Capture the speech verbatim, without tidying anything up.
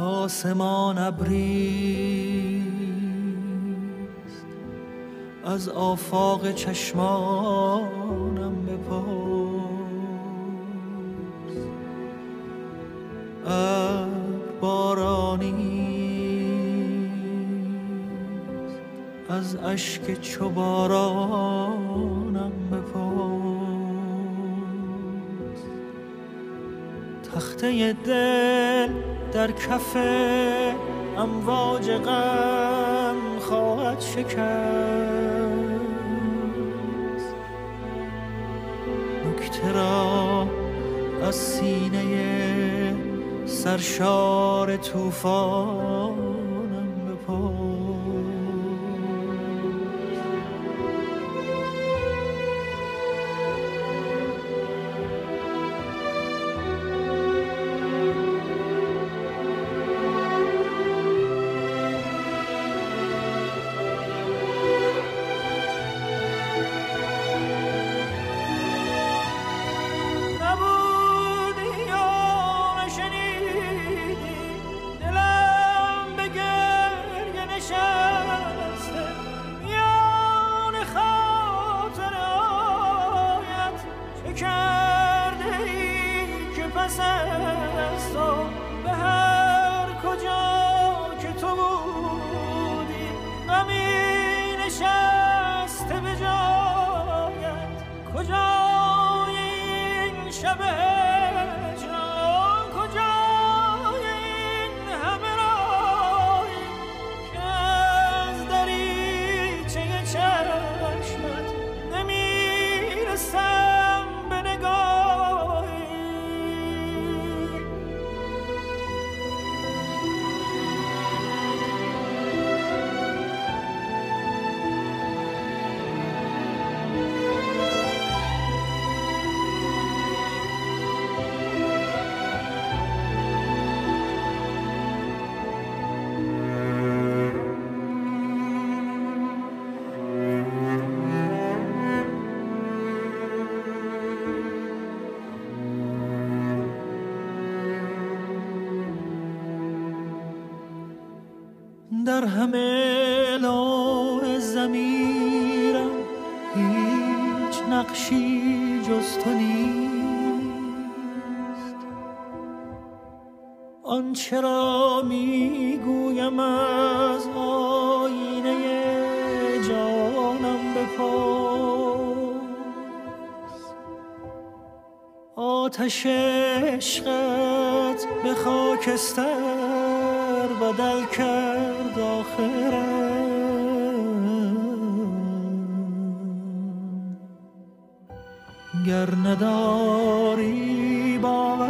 آسمان ابریست از آفاق چشمانم بپرس. ابر بارانیست از اشک چو بارانم بپرس. تخته دل در کف امواج غم خواهد شکست. نکته را از سینه سرشار طوفانم بپرس. در همه لوح ضمیرم هیچ نقشی جز تو نیست. آنچه را میگویم از آینه جانم بپرس. آتش عشقت به خاکستر بدل کرد آخرم. گر نداری باور